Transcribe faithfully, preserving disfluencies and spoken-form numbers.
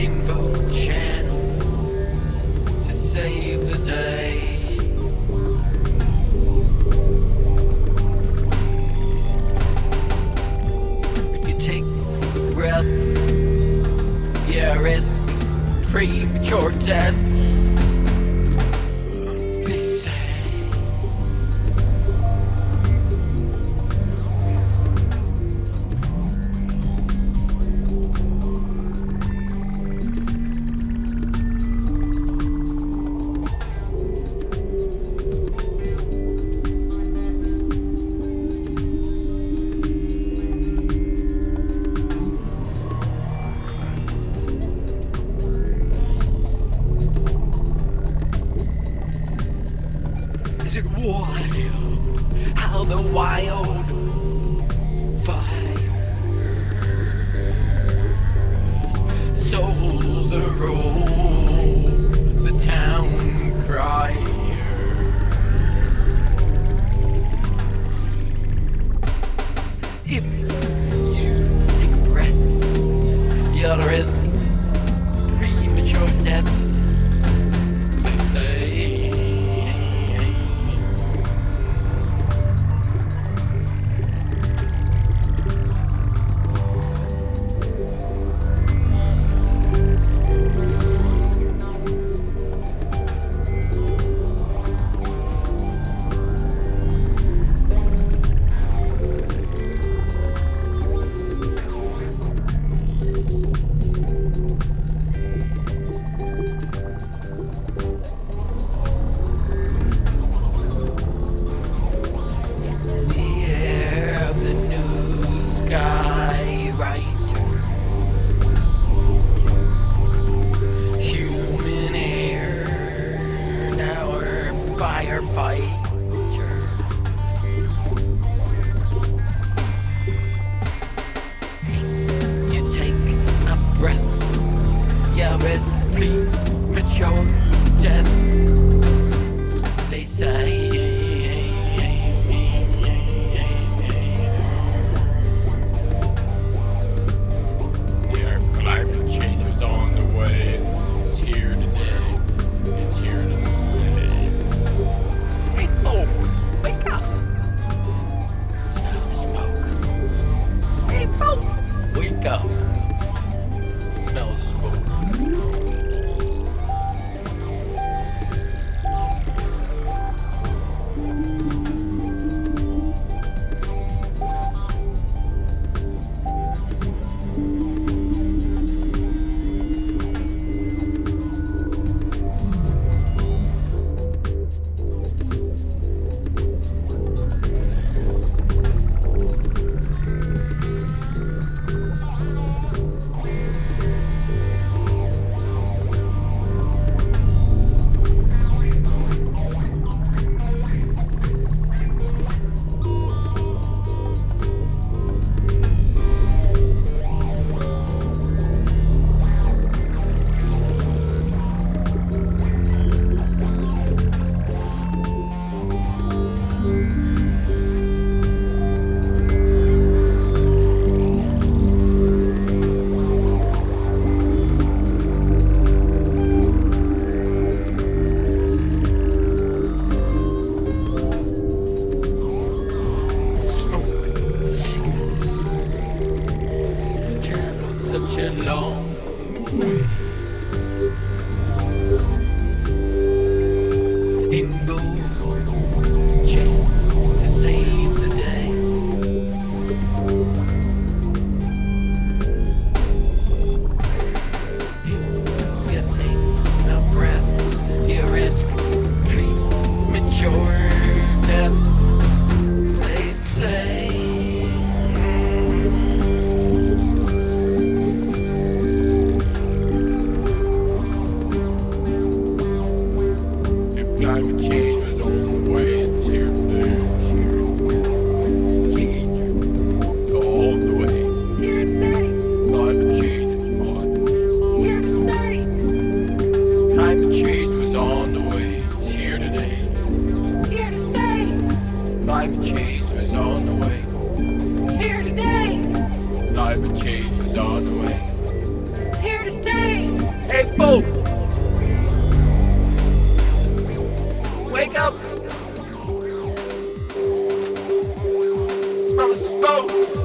Info channel to save the day. If you take a breath, you risk premature death. They say is it wild how the wild fire stole the role, the town crier. If you take a breath, you'll risk premature death. They say firefighter. You take a breath, you risk premature death. They say yeah, climate change is on the way. It's here today. It's here today. Wake up! Smell the smoke. Hey, folk! Wake up! Smell the smoke. Such a long way. Info channel to save the day. You take a breath, you risk premature death. They say climate change was on the way. It's here today. Change all the way. It's here today. Climate change is on. Here to stay. Climate change was on the way. It's here today. Here to stay. Climate change was on the way. It's here today. Climate change was on the way. It's here to stay. Hey, folks! Wake up! Smell the smoke!